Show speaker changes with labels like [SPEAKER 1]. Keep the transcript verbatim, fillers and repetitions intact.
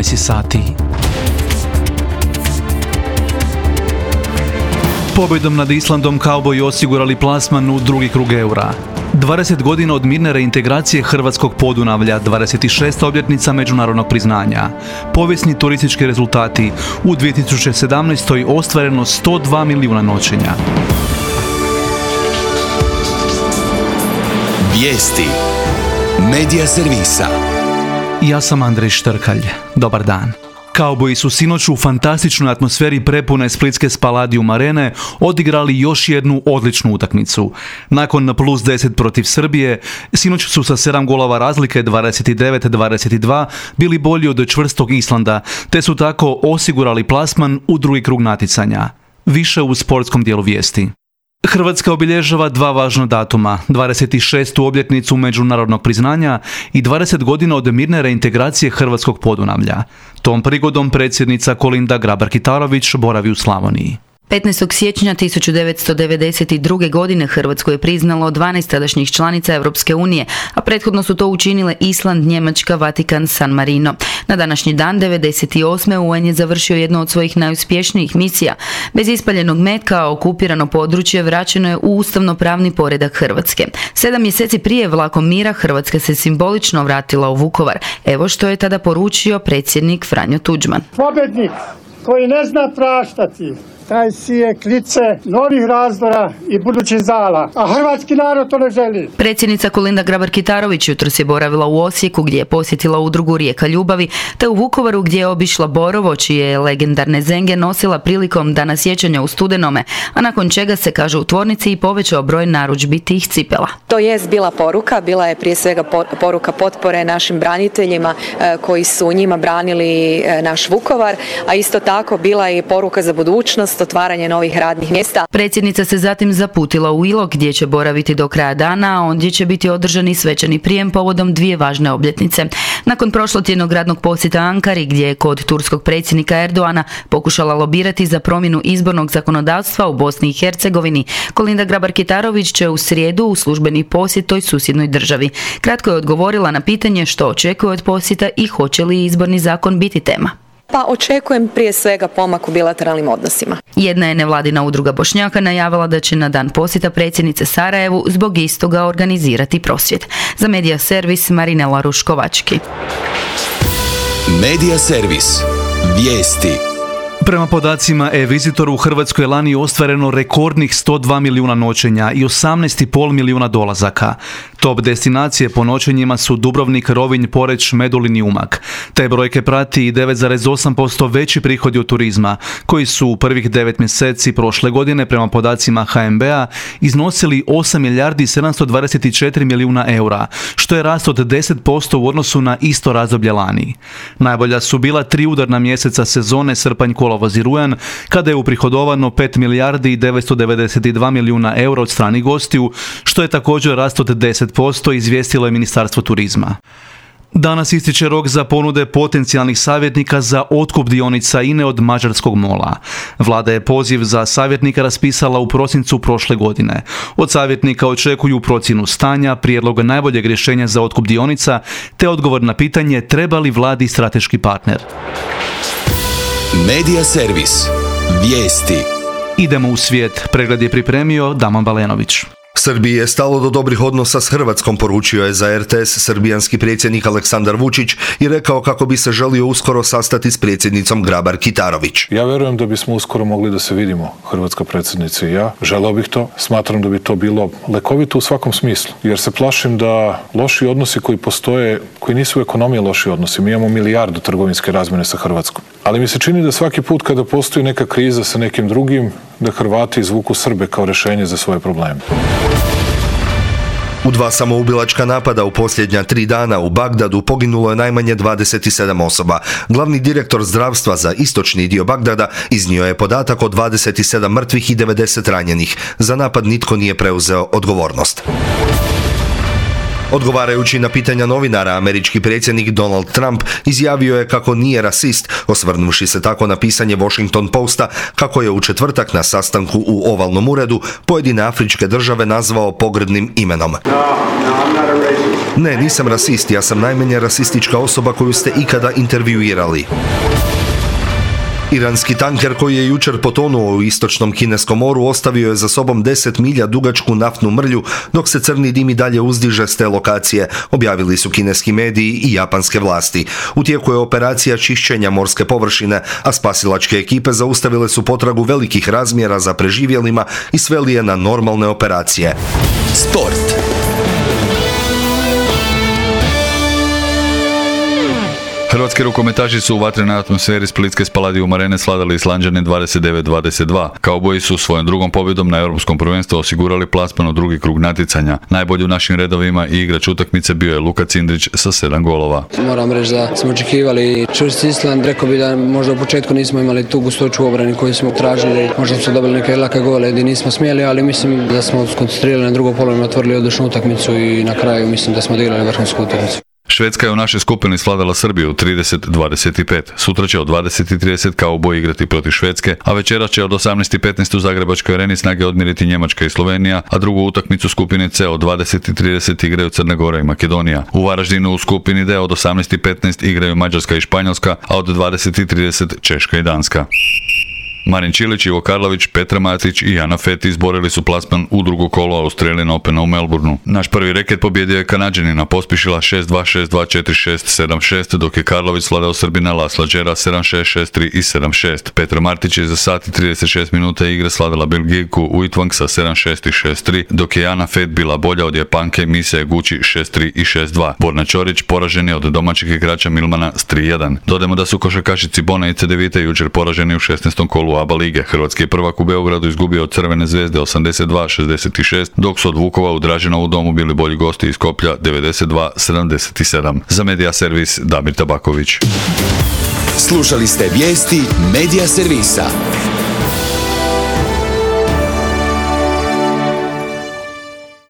[SPEAKER 1] jedanaest sati. Pobjedom nad Islandom kauboji osigurali plasman u drugi krug eura. dvadeset godina od mirne reintegracije hrvatskog Podunavlja, dvadeset šesta obljetnica međunarodnog priznanja. Povijesni turistički rezultati. U dvije tisuće sedamnaestoj ostvareno sto dva milijuna noćenja.
[SPEAKER 2] Vijesti Medija servisa.
[SPEAKER 1] Ja sam Andrej Štrkalj. Dobar dan. Kauboji su sinoć u fantastičnoj atmosferi prepune splitske Spaladium arene odigrali još jednu odličnu utakmicu. Nakon plus deset protiv Srbije, sinoć su sa sedam golova razlike dvadeset devet dvadeset dva bili bolji od čvrstog Islanda, te su tako osigurali plasman u drugi krug natjecanja. Više u sportskom dijelu vijesti. Hrvatska obilježava dva važna datuma, dvadeset šestu obljetnicu međunarodnog priznanja i dvadeset godina od mirne reintegracije hrvatskog Podunavlja. Tom prigodom predsjednica Kolinda Grabar-Kitarović boravi u Slavoniji.
[SPEAKER 3] petnaestog siječnja tisuću devetsto devedeset druge. godine Hrvatsko je priznalo dvanaest tadašnjih članica Europske unije, a prethodno su to učinile Island, Njemačka, Vatikan, San Marino. Na današnji dan devedeset osme. U en je završio jednu od svojih najuspješnijih misija. Bez ispaljenog metka, okupirano područje vraćeno je u ustavno-pravni poredak Hrvatske. Sedam mjeseci prije vlakom mira Hrvatska se simbolično vratila u Vukovar. Evo što je tada poručio predsjednik Franjo Tuđman.
[SPEAKER 4] Pobjednik koji ne zna praštati, taj sije klice novih razdora i budućih zala, a hrvatski narod to ne želi.
[SPEAKER 3] Predsjednica Kolinda Grabar-Kitarović jutros je boravila u Osijeku gdje je posjetila udrugu Rijeka ljubavi, te u Vukovaru gdje je obišla Borovo, čije je legendarne zenge nosila prilikom Dana sjećanja u studenome, a nakon čega se, kaže u tvornici, i povećao broj narudžbi tih cipela.
[SPEAKER 5] To jest bila poruka, bila je prije svega poruka potpore našim braniteljima koji su njima branili naš Vukovar, a isto tako bila je i poruka za budućnost, otvaranje novih radnih mjesta.
[SPEAKER 3] Predsjednica se zatim zaputila u Ilok gdje će boraviti do kraja dana, a ondje će biti održani svečani prijem povodom dvije važne obljetnice. Nakon prošlotjednog radnog posjeta Ankari, gdje je kod turskog predsjednika Erdoana pokušala lobirati za promjenu izbornog zakonodavstva u Bosni i Hercegovini, Kolinda Grabar-Kitarović će u srijedu u službeni posjet toj susjednoj državi. Kratko je odgovorila na pitanje što očekuje od posjeta i hoće li izborni zakon biti tema.
[SPEAKER 5] Pa očekujem prije svega pomak u bilateralnim odnosima.
[SPEAKER 3] Jedna je nevladina udruga Bošnjaka najavila da će na dan posjeta predsjednice Sarajevu zbog istoga organizirati prosvjed. Za Medija servis Marinela Ruškovački.
[SPEAKER 2] Medija servis. Vijesti.
[SPEAKER 1] Prema podacima e-Visitor u Hrvatskoj je lani ostvareno rekordnih sto dva milijuna noćenja i osamnaest zarez pet milijuna dolazaka. Top destinacije po noćenjima su Dubrovnik, Rovinj, Poreč, Medulin i Umag. Te brojke prati i devet zarez osam posto veći prihodi od turizma, koji su u prvih devet mjeseci prošle godine prema podacima ha en be a iznosili osam milijardi sedamsto dvadeset četiri milijuna eura, što je rast od deset posto u odnosu na isto razdoblje lani. Najbolja su bila tri udarna mjeseca sezone srpanj, kolovoz i rujan, kada je uprihodovano pet milijardi devetsto devedeset dva milijuna eura od stranih gostiju, što je također rast od deset posto, izvijestilo je Ministarstvo turizma. Danas ističe rok za ponude potencijalnih savjetnika za otkup dionica I N E od mađarskog mola. Vlada je poziv za savjetnika raspisala u prosincu prošle godine. Od savjetnika očekuju procjenu stanja, prijedlog najboljeg rješenja za otkup dionica, te odgovor na pitanje treba li vladi strateški partner.
[SPEAKER 2] Medija servis. Vijesti.
[SPEAKER 1] Idemo u svijet. Pregled je pripremio Daman Balenović.
[SPEAKER 6] Srbiji je stalo do dobrih odnosa s Hrvatskom, poručio je za er te es srbijanski predsjednik Aleksandar Vučić i rekao kako bi se želio uskoro sastati s predsjednicom Grabar-Kitarović.
[SPEAKER 7] Ja vjerujem da bismo uskoro mogli da se vidimo, hrvatska predsjednica i ja. Želeo bih to. Smatram da bi to bilo lekovito u svakom smislu. Jer se plašim da loši odnosi koji postoje, koji nisu u ekonomiji loši odnosi. Mi imamo milijardu trgovinske razmjene sa Hrvatskom. Ali mi se čini da svaki put kada postoji neka kriza sa nekim drugim, da Hrvati izvuku Srbe kao rješenje za svoje probleme.
[SPEAKER 6] U dva samoubilačka napada u posljednja tri dana u Bagdadu poginulo je najmanje dvadeset sedam osoba. Glavni direktor zdravstva za istočni dio Bagdada iznio je podatak o dvadeset sedam mrtvih i devedeset ranjenih. Za napad nitko nije preuzeo odgovornost. Odgovarajući na pitanja novinara, američki predsjednik Donald Trump izjavio je kako nije rasist, osvrnuši se tako na pisanje Washington Posta kako je u četvrtak na sastanku u ovalnom uredu pojedine afričke države nazvao pogrdnim imenom. Ne, nisam rasist, ja sam najmanje rasistička osoba koju ste ikada intervjuirali. Iranski tanker koji je jučer potonuo u istočnom Kineskom moru ostavio je za sobom deset milja dugačku naftnu mrlju, dok se crni dim i dalje uzdiže s te lokacije, objavili su kineski mediji i japanske vlasti. U tijeku je operacija čišćenja morske površine, a spasilačke ekipe zaustavile su potragu velikih razmjera za preživjelima i sveli je na normalne operacije.
[SPEAKER 2] Sport.
[SPEAKER 8] Hrvatski rukometaši su u vatrenoj atmosferi splitske Spaladium arene svladali Islanđane dvadeset devet dvadeset dva. Kauboji su svojom drugom pobjedom na europskom prvenstvu osigurali plasman u drugi krug natjecanja. Najbolji u našim redovima i igrač utakmice bio je Luka Cindrić sa sedam golova.
[SPEAKER 9] Moram reći da smo očekivali čvrst Island. Rekao bi da možda u početku nismo imali tu gustoću u obrani koju smo tražili. Možda smo dobili neke lake gole gdje nismo smjeli, ali mislim da smo skoncentrirali na drugo polovreme, otvorili odličnu utakmicu i na kraju mislim da smo odigrali vrhunsku utakmicu.
[SPEAKER 8] Švedska je u našoj skupini svladala Srbiju trideset dvadeset pet. Sutra će od dvadeset i trideset Kauboji igrati protiv Švedske, a večeras će od osamnaest i petnaest u Zagrebačkoj areni snage odmiriti Njemačka i Slovenija, a drugu utakmicu skupine C od dvadeset i trideset igraju Crna Gora i Makedonija. U Varaždinu u skupini D od osamnaest i petnaest igraju Mađarska i Španjolska, a od dvadeset i trideset Češka i Danska. Marin Čilić, Ivo Karlović, Petra Matić i Jana Feti izborili su plasman u drugo kolo Australian Opena u Melbourneu. Naš prvi reket pobjedio je Kanađanina Pospišila šest dva, šest dva, četiri šest, sedam šest, dok je Karlović svladao Srbina Lasla Đera sedam šest, šest tri i sedam šest. Petra Martić je za sat i trideset šest minuta igre svladala Belgijku Uitvang sa sedam šest i šest tri, dok je Jana Fet bila bolja od Japanke Mise Gući šest tri i šest dva. Borna Ćorić poražen je od domaćeg igrača Milmana s tri jedan. Dodajmo da su košarkašici Bona i Cedevite jučer poraženi u šesnaestom kolu A B A lige. Hrvatski je prvak u Beogradu izgubio od Crvene zvezde osamdeset dva šezdeset šest, dok su od Vukova u Draženovu domu bili bolji gosti iz Skoplja devedeset dva sedamdeset sedam. Za Medija servis Damir Tabaković.
[SPEAKER 2] Slušali ste vijesti Medija servisa.